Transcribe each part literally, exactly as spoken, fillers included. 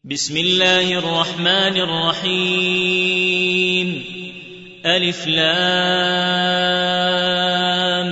بسم الله الرحمن الرحيم. ألف لام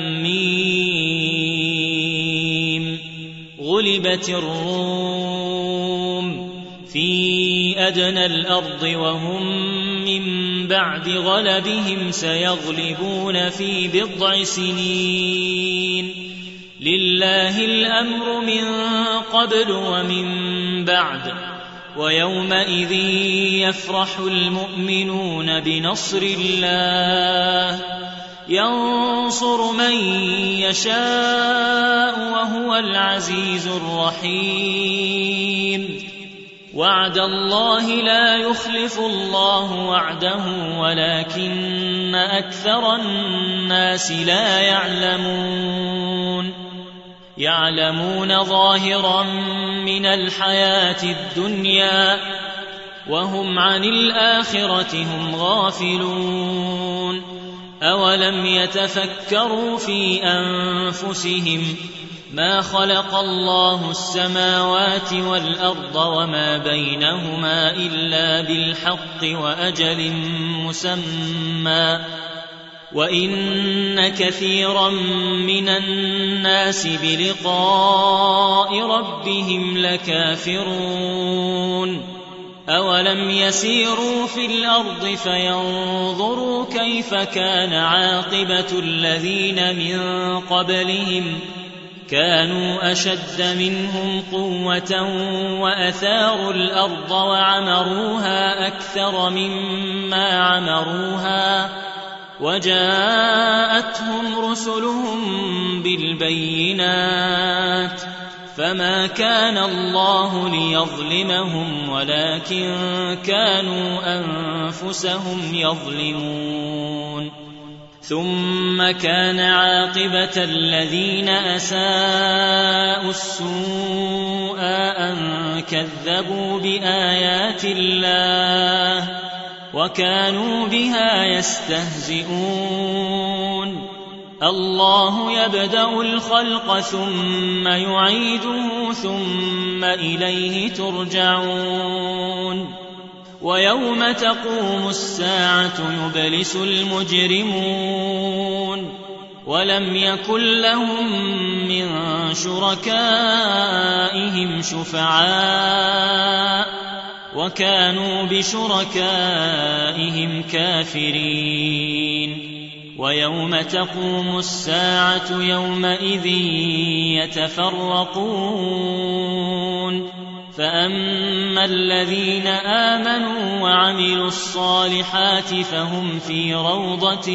ميم. غلبت الروم في أدنى الأرض وهم من بعد غلبهم سيغلبون في بضع سنين. لله الأمر من قبل ومن بعد، ويومئذ يفرح المؤمنون بنصر الله ينصر من يشاء وهو العزيز الرحيم. وعد الله لا يخلف الله وعده ولكن أكثر الناس لا يعلمون. يعلمون ظاهرا من الحياة الدنيا وهم عن الآخرة هم غافلون. أولم يتفكروا في أنفسهم ما خلق الله السماوات والأرض وما بينهما إلا بالحق وأجل مسمى، وإن كثيرا من الناس بلقاء ربهم لكافرون. أولم يسيروا في الأرض فينظروا كيف كان عاقبة الذين من قبلهم كانوا أشد منهم قوة وأثاروا الأرض وعمروها أكثر مما عمروها، وجاءتهم رسلهم بالبينات، فما كان الله ليظلمهم ولكن كانوا أنفسهم يظلمون. ثم كان عاقبة الذين أساءوا السوء أن كذبوا بآيات الله وكانوا بها يستهزئون. الله يبدأ الخلق ثم يعيده ثم إليه ترجعون. ويوم تقوم الساعة يبلس المجرمون ولم يكن لهم من شركائهم شفعاء وكانوا بشركائهم كافرين. ويوم تقوم الساعة يومئذ يتفرقون، فأما الذين آمنوا وعملوا الصالحات فهم في روضة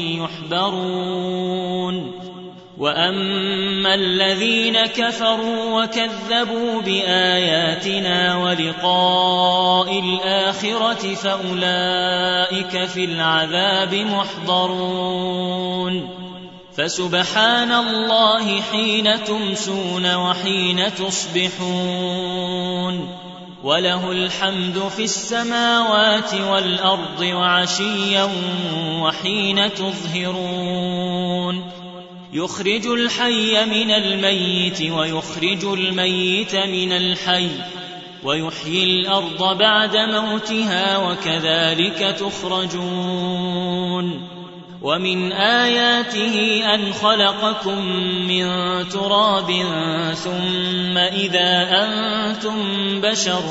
يحبرون، وأما الذين كفروا وكذبوا بآياتنا ولقاء الآخرة فأولئك في العذاب محضرون. فسبحان الله حين تمسون وحين تصبحون، وله الحمد في السماوات والأرض وعشيا وحين تظهرون. يخرج الحي من الميت ويخرج الميت من الحي ويحيي الأرض بعد موتها وكذلك تخرجون. ومن آياته أن خلقكم من تراب ثم إذا أنتم بشر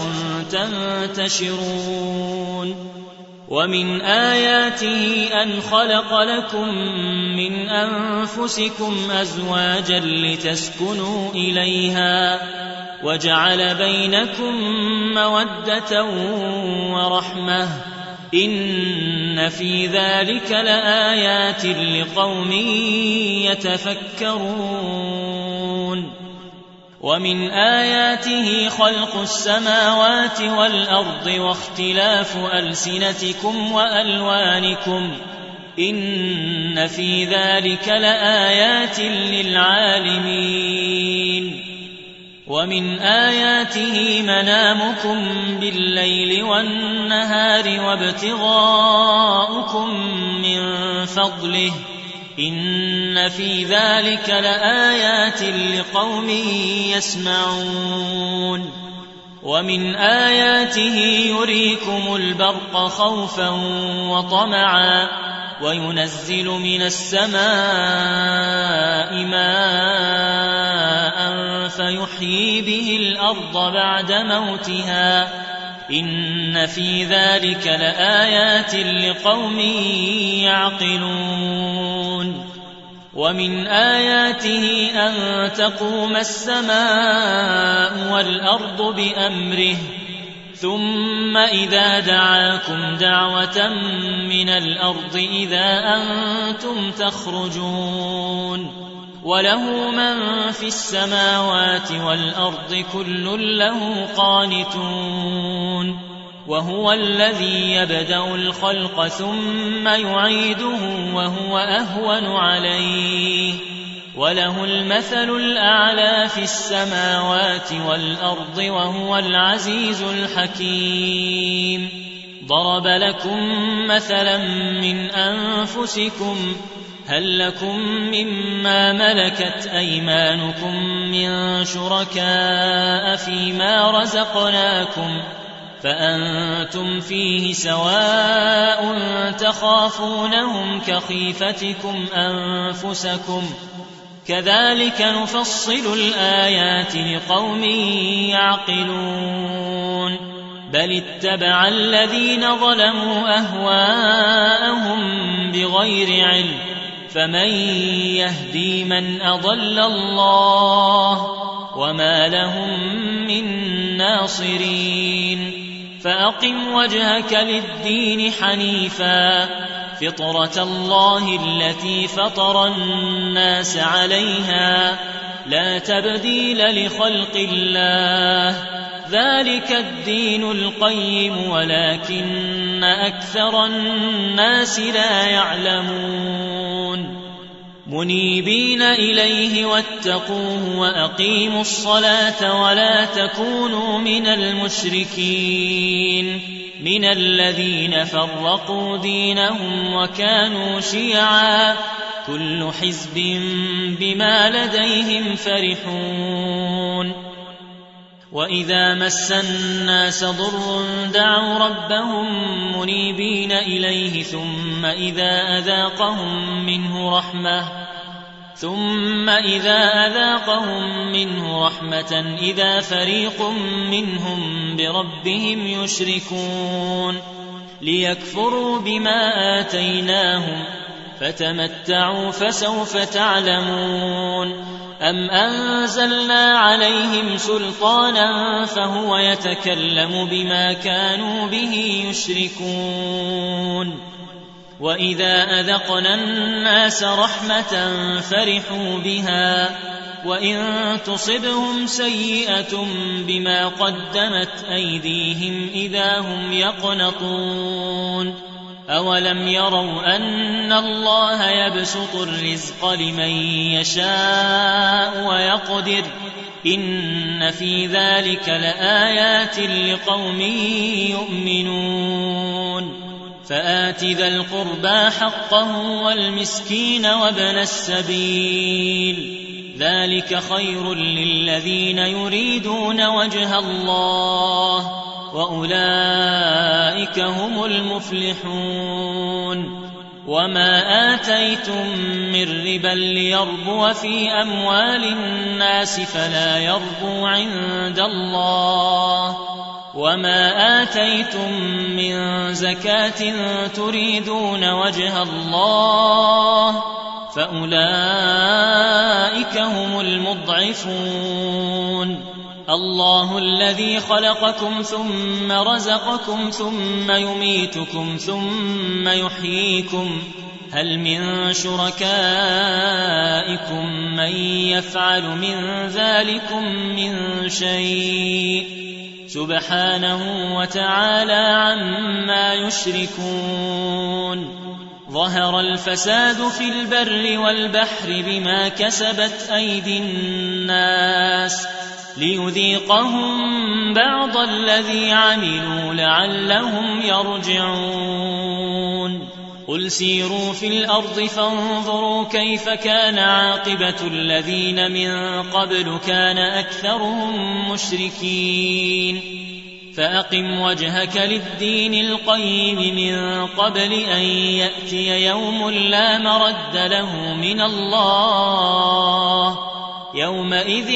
تنتشرون. ومن آياته أن خلق لكم من أنفسكم أزواجا لتسكنوا إليها وجعل بينكم مودة ورحمة، إن في ذلك لآيات لقوم يتفكرون. ومن آياته خلق السماوات والأرض واختلاف ألسنتكم وألوانكم، إن في ذلك لآيات للعالمين. ومن آياته منامكم بالليل والنهار وابتغاؤكم من فضله، إن في ذلك لآيات لقوم يسمعون. ومن آياته يريكم البرق خوفا وطمعا وينزل من السماء ماء فيحيي به الأرض بعد موتها إن في ذلك لآيات لقوم يعقلون ومن آياته أن تقوم السماء والأرض بأمره ثم إذا دعاكم دعوة من الأرض إذا أنتم تخرجون وله من في السماوات والأرض كل له قانتون وهو الذي يبدأ الخلق ثم يعيده وهو أهون عليه وله المثل الأعلى في السماوات والأرض وهو العزيز الحكيم ضرب لكم مثلا من أنفسكم هل لكم مما ملكت أيمانكم من شركاء فيما رزقناكم فأنتم فيه سواء تخافونهم كخيفتكم أنفسكم كذلك نفصل الآيات لقوم يعقلون بل اتبع الذين ظلموا أهواءهم بغير علم فمن يهدي من أضل الله وما لهم من ناصرين فأقم وجهك للدين حنيفا فطرة الله التي فطر الناس عليها لا تبديل لخلق الله ذلك الدين القيم ولكن أكثر الناس لا يعلمون منيبين إليه واتقوه وأقيموا الصلاة ولا تكونوا من المشركين من الذين فرقوا دينهم وكانوا شيعا كل حزب بما لديهم فرحون وإذا مس الناس ضر دعوا ربهم منيبين إليه ثم إذا أذاقهم منه رحمة ثم إذا أذاقهم منه رحمة إذا فريق منهم بربهم يشركون ليكفروا بما آتيناهم فتمتعوا فسوف تعلمون أم أنزلنا عليهم سلطانا فهو يتكلم بما كانوا به يشركون وإذا أذقنا الناس رحمة فرحوا بها وإن تصبهم سيئة بما قدمت أيديهم إذا هم يقنطون أولم يروا أن الله يبسط الرزق لمن يشاء ويقدر إن في ذلك لآيات لقوم يؤمنون فآت ذا القربى حقه والمسكين وابن السبيل ذلك خير للذين يريدون وجه الله وأولئك هم المفلحون وما آتيتم من ربا ليربو في أموال الناس فلا يربو عند الله وما آتيتم من زكاة تريدون وجه الله فأولئك هم المضعفون الله الذي خلقكم ثم رزقكم ثم يميتكم ثم يحييكم هل من شركائكم من يفعل من ذلكم من شيء سبحانه وتعالى عما يشركون ظهر الفساد في البر والبحر بما كسبت أيدي الناس ليذيقهم بعض الذي عملوا لعلهم يرجعون قل سيروا في الأرض فانظروا كيف كان عاقبة الذين من قبل كان أكثرهم مشركين فأقم وجهك للدين القيم من قبل أن يأتي يوم لا مرد له من الله يومئذ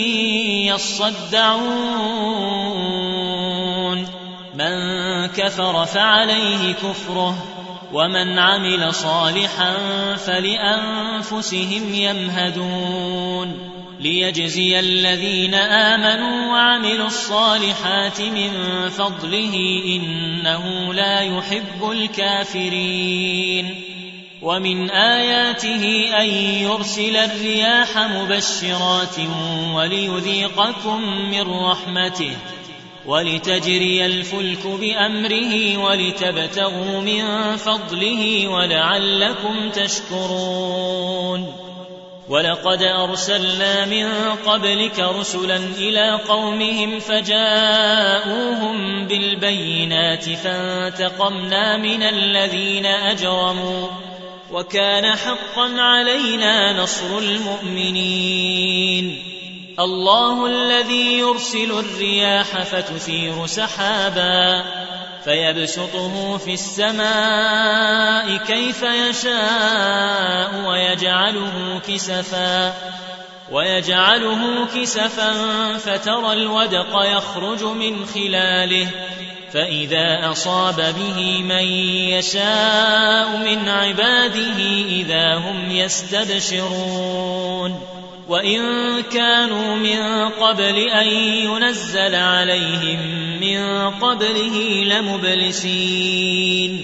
يصدعون من كفر فعليه كفره ومن عمل صالحا فلأنفسهم يمهدون ليجزي الذين آمنوا وعملوا الصالحات من فضله إنه لا يحب الكافرين ومن آياته أن يرسل الرياح مبشرات وليذيقكم من رحمته ولتجري الفلك بأمره ولتبتغوا من فضله ولعلكم تشكرون ولقد أرسلنا من قبلك رسلا إلى قومهم فجاءوهم بالبينات فانتقمنا من الذين أجرموا وكان حقا علينا نصر المؤمنين الله الذي يرسل الرياح فتثير سحابا فيبسطه في السماء كيف يشاء ويجعله كسفا ويجعله كسفا فترى الودق يخرج من خلاله فإذا أصاب به من يشاء من عباده إذا هم يستبشرون وإن كانوا من قبل أن ينزل عليهم من قبله لمبلسين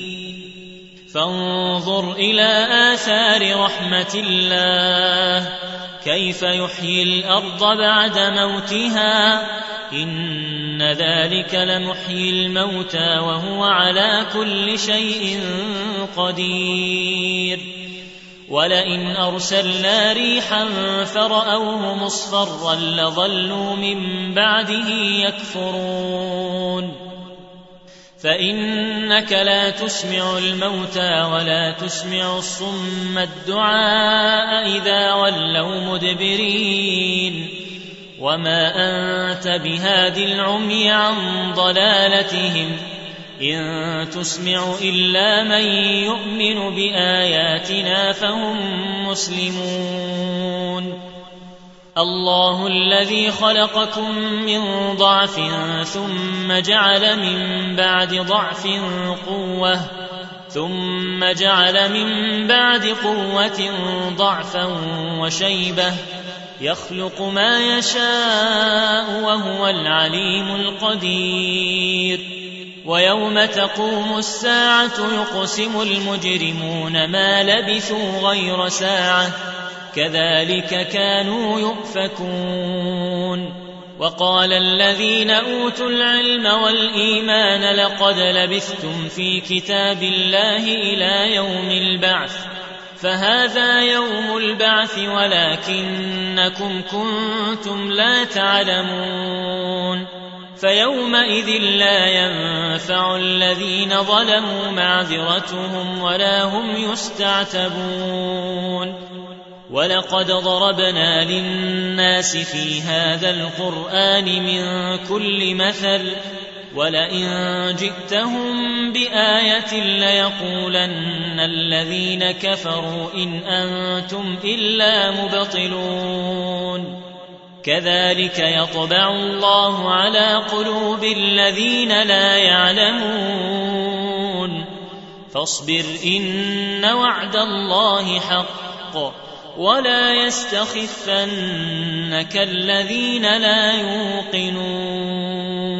فانظر إلى آثار رحمة الله كيف يحيي الأرض بعد موتها إن ذلك لمحيي الموتى وهو على كل شيء قدير ولئن أرسلنا ريحا فرأوه مصفرا لظلوا من بعده يكفرون فإنك لا تسمع الموتى ولا تسمع الصم الدعاء إذا ولوا مدبرين وما أنت بهاد العمي عن ضلالتهم إن تسمع إلا من يؤمن بآياتنا فهم مسلمون الله الذي خلقكم من ضعف ثم جعل من بعد ضعف قوة ثم جعل من بعد قوة ضعفا وشيبة يخلق ما يشاء وهو العليم القدير ويوم تقوم الساعة يقسم المجرمون ما لبثوا غير ساعة كذلك كانوا يؤفكون وقال الذين أوتوا العلم والإيمان لقد لبثتم في كتاب الله إلى يوم البعث فهذا يوم البعث ولكنكم كنتم لا تعلمون فيومئذ لا ينفع الذين ظلموا معذرتهم ولا هم يستعتبون ولقد ضربنا للناس في هذا القرآن من كل مثل ولئن جئتهم بآية ليقولن الذين كفروا إن أنتم إلا مبطلون كذلك يطبع الله على قلوب الذين لا يعلمون فاصبر إن وعد الله حق ولا يستخفنك الذين لا يوقنون